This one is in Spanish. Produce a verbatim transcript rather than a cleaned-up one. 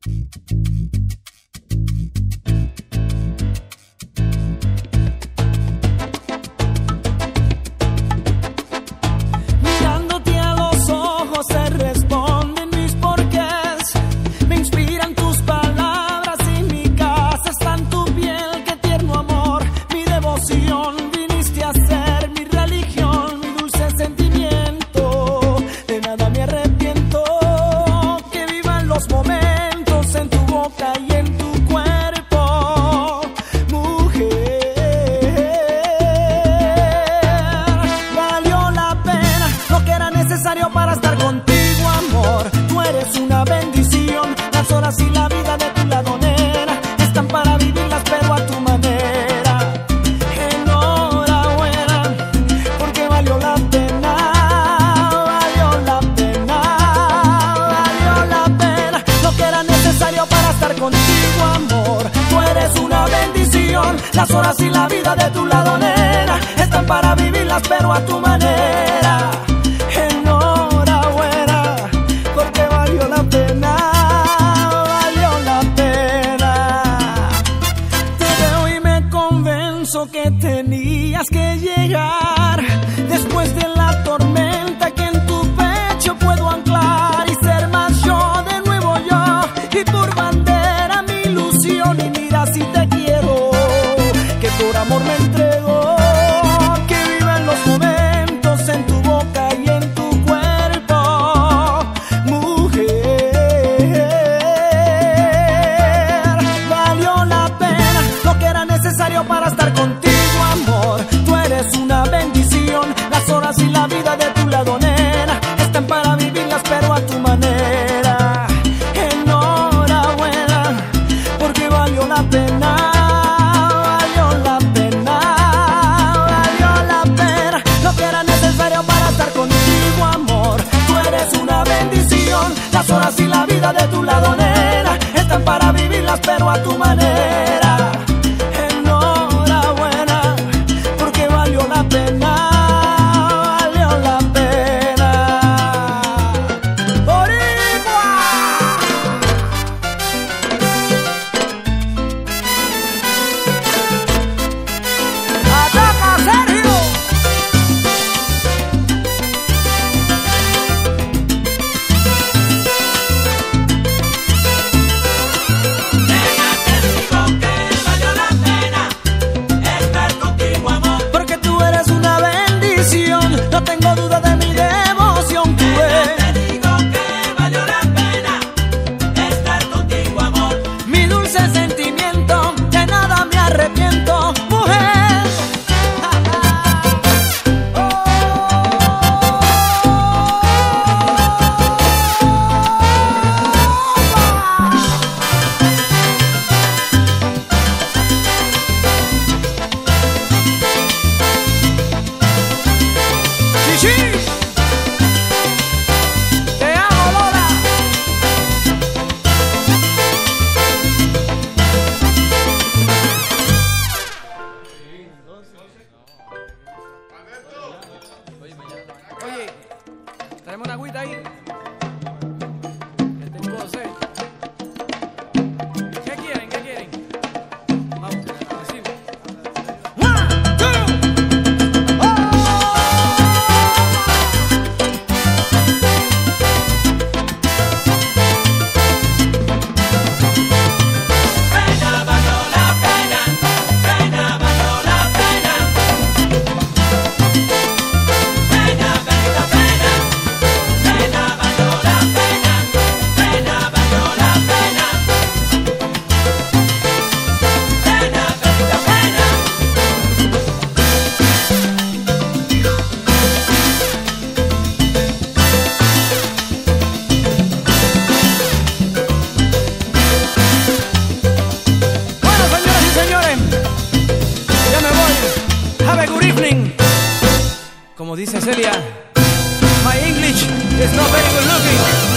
Para estar contigo, amor, tú eres una bendición. Las horas y la vida de tu lado, nena, están para vivirlas, pero a tu manera. Enhorabuena, porque valió la pena, valió la pena, valió la pena. Lo que era necesario para estar contigo, amor, tú eres una bendición. Las horas y la vida de tu lado, nena, están para vivirlas, pero a tu manera. Que tenías que llegar después de la tormenta, que en tu pecho puedo anclar y ser más yo, de nuevo yo, y por bandera mi ilusión. Y mira si te quiero, que por amor me entrego, que vivan los momentos en tu boca y en tu cuerpo, mujer. Valió la pena lo que era necesario para estar contigo, amor, tú eres una bendición. Las horas y la vida de tu lado, nena, están para vivirlas, pero a tu manera. Enhorabuena, porque valió la pena, valió la pena, valió la pena. Lo que era necesario para estar contigo, amor, tú eres una bendición. Las horas y la vida de tu lado, nena, están para vivirlas, pero a tu manera. No tengo duda de mi devoción, tú eres. Te digo que valió la pena estar contigo, amor. Mi dulce sentimiento, de nada me arrepiento, mujer. Oh. Sí, te amo, Lola. Oye, traemos una agüita ahí. Que tengo sed. ¿Qué quieren? ¿Qué quieren? Vamos, decimos. One, two, oh. Como dice Celia, my English is not very good looking.